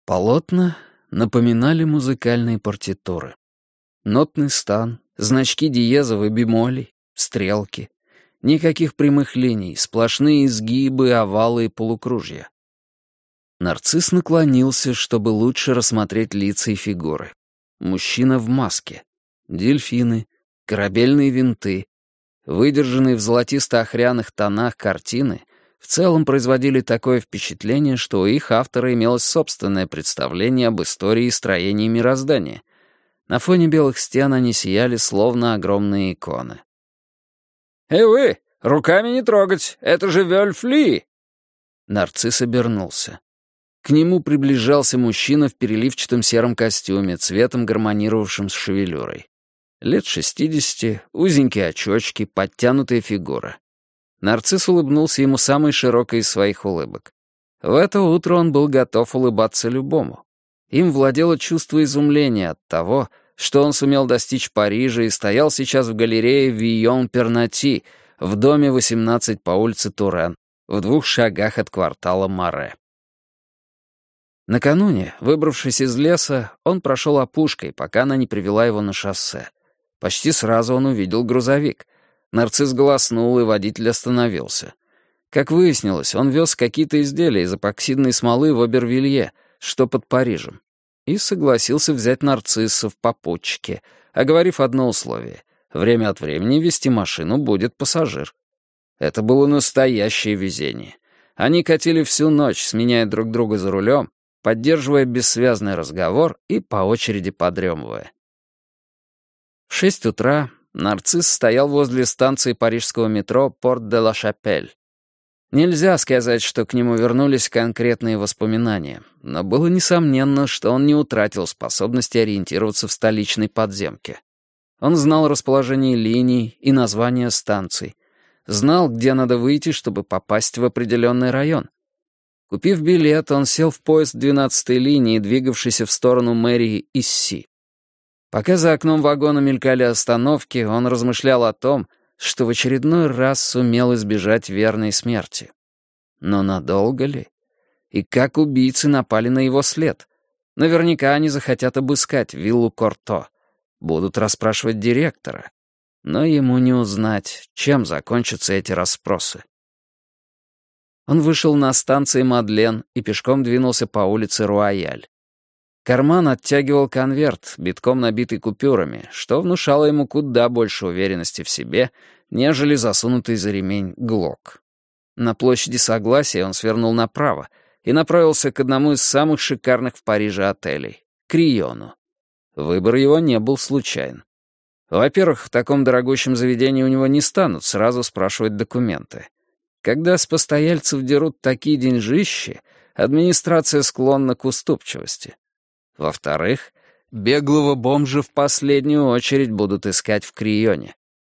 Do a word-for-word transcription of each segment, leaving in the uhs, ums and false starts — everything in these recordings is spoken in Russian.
Полотна напоминали музыкальные партитуры. Нотный стан, значки диезов и бемолей, стрелки. Никаких прямых линий, сплошные изгибы, овалы и полукружья. Нарцисс наклонился, чтобы лучше рассмотреть лица и фигуры. Мужчина в маске. Дельфины, корабельные винты. Выдержанные в золотисто-охряных тонах картины в целом производили такое впечатление, что у их автора имелось собственное представление об истории и строении мироздания. На фоне белых стен они сияли, словно огромные иконы. «Эй вы, руками не трогать, это же Вельф-Ли!» Нарцисс обернулся. К нему приближался мужчина в переливчатом сером костюме, цветом гармонировавшим с шевелюрой. Лет шестидесяти, узенькие очечки, подтянутая фигура. Нарцисс улыбнулся ему самой широкой из своих улыбок. В это утро он был готов улыбаться любому. Им владело чувство изумления от того, что он сумел достичь Парижа и стоял сейчас в галерее Вийон-Пернати, в доме восемнадцать по улице Турен, в двух шагах от квартала Маре. Накануне, выбравшись из леса, он прошел опушкой, пока она не привела его на шоссе. Почти сразу он увидел грузовик. Нарцисс голоснул, и водитель остановился. Как выяснилось, он вез какие-то изделия из эпоксидной смолы в Обервилье, что под Парижем, и согласился взять Нарцисса в попутчике, оговорив одно условие — время от времени вести машину будет пассажир. Это было настоящее везение. Они катили всю ночь, сменяя друг друга за рулем, поддерживая бессвязный разговор и по очереди подремывая. В шесть утра Нарцисс стоял возле станции парижского метро Порт-де-ла-Шапель. Нельзя сказать, что к нему вернулись конкретные воспоминания, но было несомненно, что он не утратил способности ориентироваться в столичной подземке. Он знал расположение линий и названия станций, знал, где надо выйти, чтобы попасть в определенный район. Купив билет, он сел в поезд двенадцатой линии, двигавшийся в сторону мэрии Исси. Пока за окном вагона мелькали остановки, он размышлял о том, что в очередной раз сумел избежать верной смерти. Но надолго ли? И как убийцы напали на его след? Наверняка они захотят обыскать виллу Корто. Будут расспрашивать директора. Но ему не узнать, чем закончатся эти расспросы. Он вышел на станции Мадлен и пешком двинулся по улице Руаяль. Карман оттягивал конверт, битком набитый купюрами, что внушало ему куда больше уверенности в себе, нежели засунутый за ремень глок. На площади Согласия он свернул направо и направился к одному из самых шикарных в Париже отелей — Криону. Выбор его не был случайен. Во-первых, в таком дорогущем заведении у него не станут сразу спрашивать документы. Когда с постояльцев дерут такие деньжищи, администрация склонна к уступчивости. Во-вторых, беглого бомжа в последнюю очередь будут искать в Крионе.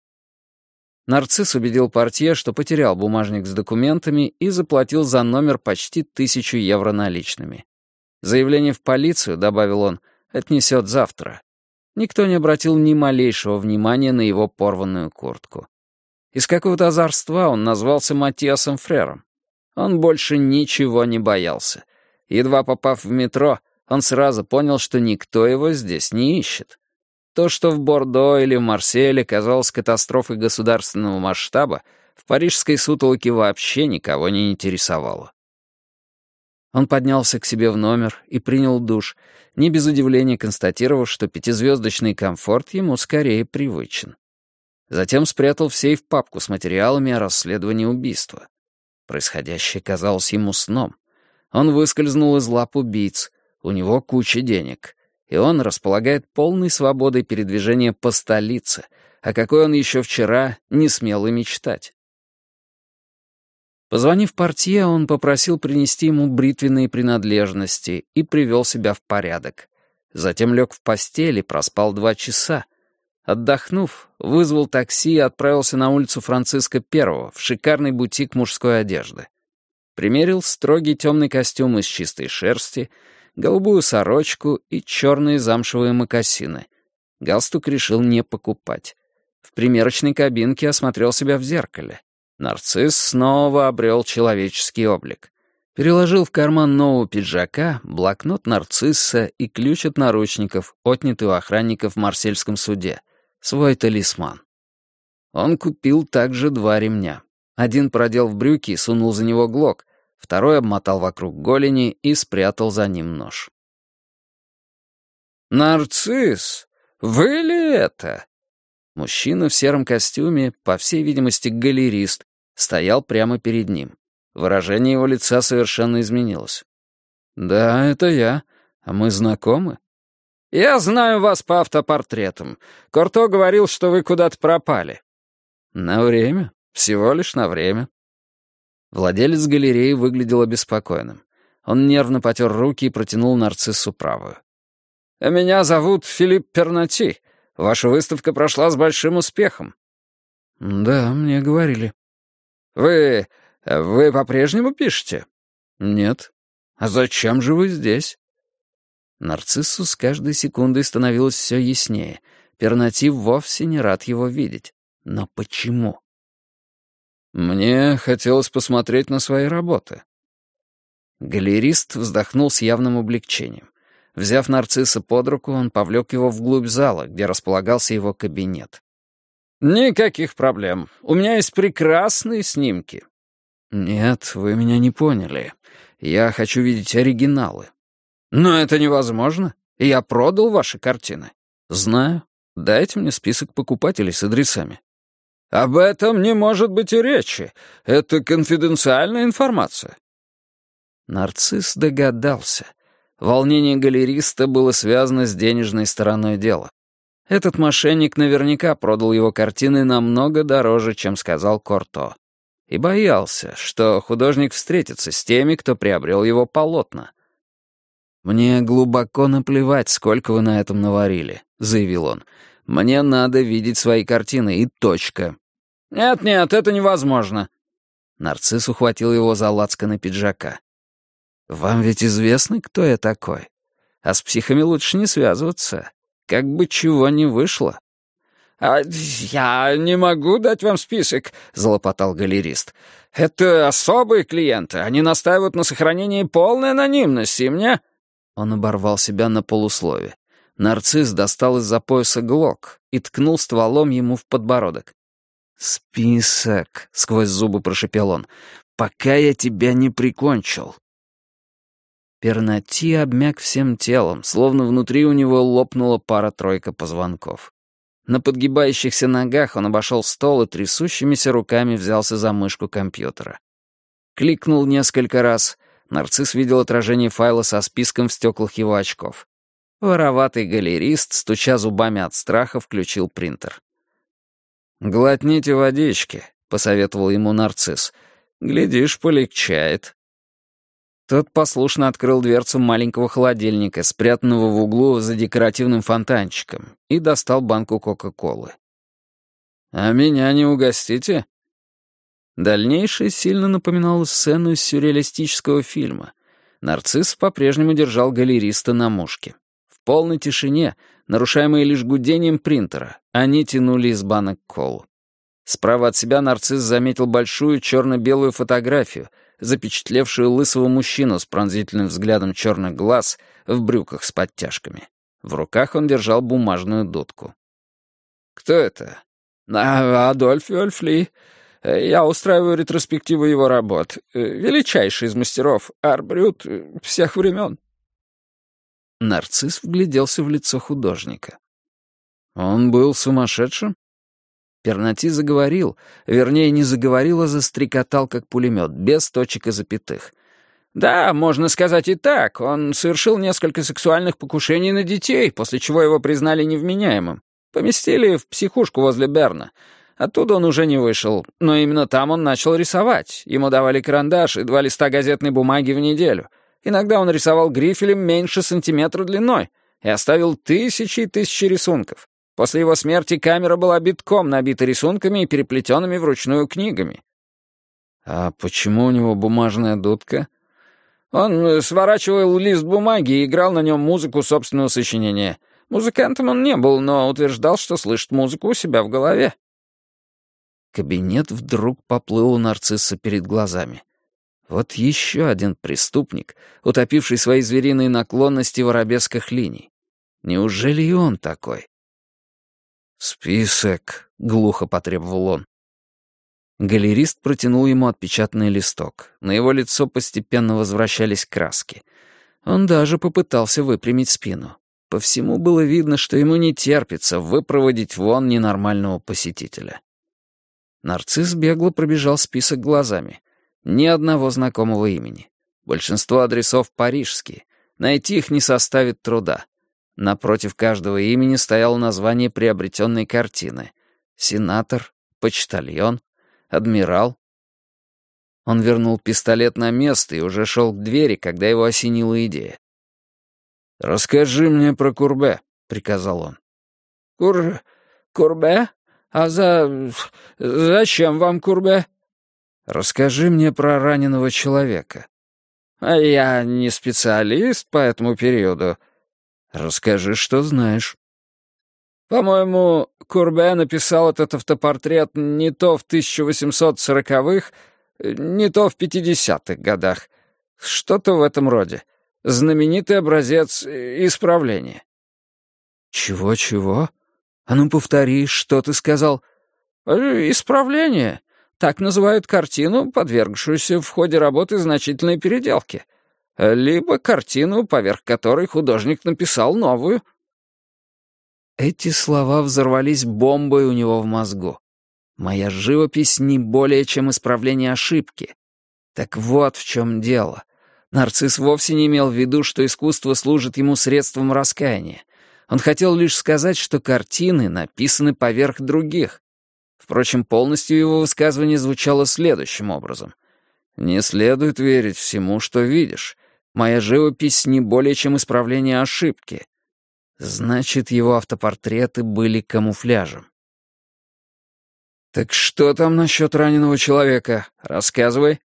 Нарцисс убедил портье, что потерял бумажник с документами и заплатил за номер почти тысячу евро наличными. Заявление в полицию, добавил он, отнесет завтра. Никто не обратил ни малейшего внимания на его порванную куртку. Из какого-то озорства он назвался Матиасом Фрером. Он больше ничего не боялся. Едва попав в метро, он сразу понял, что никто его здесь не ищет. То, что в Бордо или в Марселе казалось катастрофой государственного масштаба, в парижской сутолоке вообще никого не интересовало. Он поднялся к себе в номер и принял душ, не без удивления констатировав, что пятизвездочный комфорт ему скорее привычен. Затем спрятал в сейф папку с материалами о расследовании убийства. Происходящее казалось ему сном. Он выскользнул из лап убийц. У него куча денег, и он располагает полной свободой передвижения по столице, о какой он еще вчера не смел и мечтать. Позвонив портье, он попросил принести ему бритвенные принадлежности и привел себя в порядок. Затем лег в постель и проспал два часа. Отдохнув, вызвал такси и отправился на улицу Франциска Первого в шикарный бутик мужской одежды. Примерил строгий темный костюм из чистой шерсти, голубую сорочку и черные замшевые мокасины. Галстук решил не покупать. В примерочной кабинке осмотрел себя в зеркале. Нарцисс снова обрел человеческий облик. Переложил в карман нового пиджака блокнот нарцисса и ключ от наручников, отнятый у охранников в Марсельском суде, свой талисман. Он купил также два ремня. Один продел в брюки и сунул за него глок, второй обмотал вокруг голени и спрятал за ним нож. «Нарцисс, вы ли это?» Мужчина в сером костюме, по всей видимости, галерист, стоял прямо перед ним. Выражение его лица совершенно изменилось. «Да, это я. А мы знакомы?» «Я знаю вас по автопортретам. Корто говорил, что вы куда-то пропали». «На время. Всего лишь на время». Владелец галереи выглядел обеспокоенным. Он нервно потер руки и протянул нарциссу правую. «Меня зовут Филипп Пернати. Ваша выставка прошла с большим успехом». «Да, мне говорили». «Вы... вы по-прежнему пишете?» «Нет». «А зачем же вы здесь?» Нарциссу с каждой секундой становилось все яснее. Пернати вовсе не рад его видеть. Но почему? «Мне хотелось посмотреть на свои работы». Галерист вздохнул с явным облегчением. Взяв нарцисса под руку, он повлек его вглубь зала, где располагался его кабинет. «Никаких проблем. У меня есть прекрасные снимки». «Нет, вы меня не поняли. Я хочу видеть оригиналы». «Но это невозможно. Я продал ваши картины». «Знаю. Дайте мне список покупателей с адресами». «Об этом не может быть и речи. Это конфиденциальная информация». Нарцисс догадался. Волнение галериста было связано с денежной стороной дела. Этот мошенник наверняка продал его картины намного дороже, чем сказал Корто. И боялся, что художник встретится с теми, кто приобрел его полотна. «Мне глубоко наплевать, сколько вы на этом наварили», — заявил он. «Мне надо видеть свои картины, и точка». «Нет-нет, это невозможно». Нарцисс ухватил его за лацканы пиджака. «Вам ведь известно, кто я такой? А с психами лучше не связываться. Как бы чего ни вышло». «А я не могу дать вам список», — залопотал галерист. «Это особые клиенты. Они настаивают на сохранении полной анонимности, и мне...» Он оборвал себя на полуслове. Нарцисс достал из-за пояса глок и ткнул стволом ему в подбородок. «Список», — сквозь зубы прошепел он, — «пока я тебя не прикончил». Пернати обмяк всем телом, словно внутри у него лопнула пара-тройка позвонков. На подгибающихся ногах он обошел стол и трясущимися руками взялся за мышку компьютера. Кликнул несколько раз. Нарцисс видел отражение файла со списком в стеклах его очков. Вороватый галерист, стуча зубами от страха, включил принтер. «Глотните водички», — посоветовал ему нарцисс. «Глядишь, полегчает». Тот послушно открыл дверцу маленького холодильника, спрятанного в углу за декоративным фонтанчиком, и достал банку Кока-Колы. «А меня не угостите?» Дальнейшее сильно напоминало сцену из сюрреалистического фильма. Нарцисс по-прежнему держал галериста на мушке. В полной тишине, нарушаемой лишь гудением принтера, они тянули из банок колу. Справа от себя нарцисс заметил большую черно-белую фотографию, запечатлевшую лысого мужчину с пронзительным взглядом черных глаз в брюках с подтяжками. В руках он держал бумажную дудку. «Кто это?» а, «Адольф Вольфли. Я устраиваю ретроспективу его работ. Величайший из мастеров, арбрют всех времен». Нарцисс вгляделся в лицо художника. «Он был сумасшедшим?» Пернати заговорил, вернее, не заговорил, а застрекотал, как пулемет, без точек и запятых. «Да, можно сказать и так. Он совершил несколько сексуальных покушений на детей, после чего его признали невменяемым. Поместили в психушку возле Берна. Оттуда он уже не вышел, но именно там он начал рисовать. Ему давали карандаш и два листа газетной бумаги в неделю. Иногда он рисовал грифелем меньше сантиметра длиной и оставил тысячи и тысячи рисунков. После его смерти камера была битком набита рисунками и переплетенными вручную книгами». «А почему у него бумажная дудка?» «Он сворачивал лист бумаги и играл на нем музыку собственного сочинения. Музыкантом он не был, но утверждал, что слышит музыку у себя в голове». Кабинет вдруг поплыл у нарцисса перед глазами. Вот еще один преступник, утопивший свои звериные наклонности в арабесках линий. Неужели и он такой? «Список», — глухо потребовал он. Галерист протянул ему отпечатанный листок. На его лицо постепенно возвращались краски. Он даже попытался выпрямить спину. По всему было видно, что ему не терпится выпроводить вон ненормального посетителя. Нарцисс бегло пробежал список глазами. Ни одного знакомого имени. Большинство адресов парижские. Найти их не составит труда. Напротив каждого имени стояло название приобретенной картины. Сенатор, почтальон, адмирал. Он вернул пистолет на место и уже шел к двери, когда его осенила идея. «Расскажи мне про Курбе», — приказал он. «Кур... Курбе? А за... зачем вам Курбе?» «Расскажи мне про раненого человека». «А я не специалист по этому периоду». «Расскажи, что знаешь». «По-моему, Курбе написал этот автопортрет не то в тысяча восемьсот сороковых, не то в пятидесятых годах. Что-то в этом роде. Знаменитый образец исправления». «Чего-чего? А ну повтори, что ты сказал?» «Исправление. Так называют картину, подвергшуюся в ходе работы значительной переделки. Либо картину, поверх которой художник написал новую». Эти слова взорвались бомбой у него в мозгу. Моя живопись не более чем исправление ошибки. Так вот в чем дело. Нарцисс вовсе не имел в виду, что искусство служит ему средством раскаяния. Он хотел лишь сказать, что картины написаны поверх других. Впрочем, полностью его высказывание звучало следующим образом. «Не следует верить всему, что видишь. Моя живопись не более чем исправление ошибки». Значит, его автопортреты были камуфляжем. «Так что там насчет раненого человека? Рассказывай».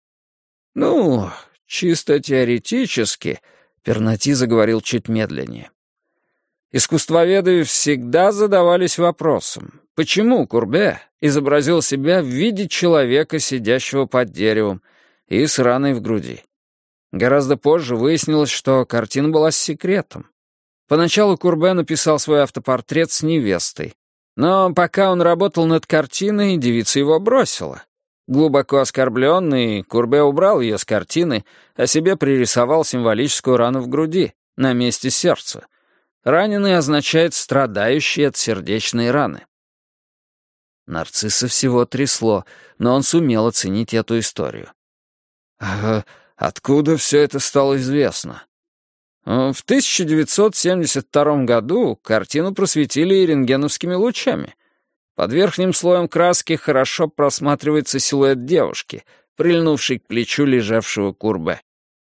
«Ну, чисто теоретически», — Пернати заговорил чуть медленнее. «Искусствоведы всегда задавались вопросом, почему Курбе изобразил себя в виде человека, сидящего под деревом, и с раной в груди. Гораздо позже выяснилось, что картина была с секретом. Поначалу Курбе написал свой автопортрет с невестой, но пока он работал над картиной, девица его бросила. Глубоко оскорбленный, Курбе убрал ее с картины, а себе пририсовал символическую рану в груди, на месте сердца. Раненый означает страдающий от сердечной раны». Нарцисса всего трясло, но он сумел оценить эту историю. «А откуда все это стало известно?» В тысяча девятьсот семьдесят втором году картину просветили рентгеновскими лучами. Под верхним слоем краски хорошо просматривается силуэт девушки, прильнувшей к плечу лежавшего Курбе.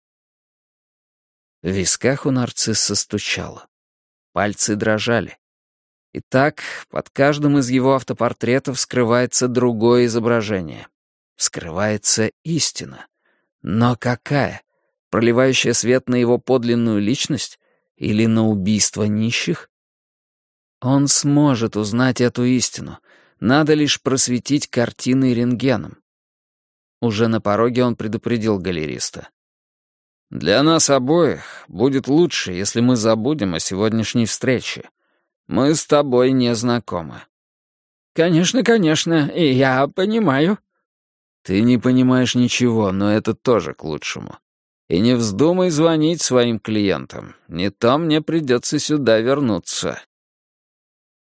В висках у нарцисса стучало. Пальцы дрожали. Итак, под каждым из его автопортретов скрывается другое изображение. Скрывается истина. Но какая? Проливающая свет на его подлинную личность или на убийство нищих? Он сможет узнать эту истину. Надо лишь просветить картины рентгеном. Уже на пороге он предупредил галериста. «Для нас обоих будет лучше, если мы забудем о сегодняшней встрече. Мы с тобой не знакомы». «Конечно, конечно, и я понимаю». «Ты не понимаешь ничего, но это тоже к лучшему. И не вздумай звонить своим клиентам. Не то мне придется сюда вернуться».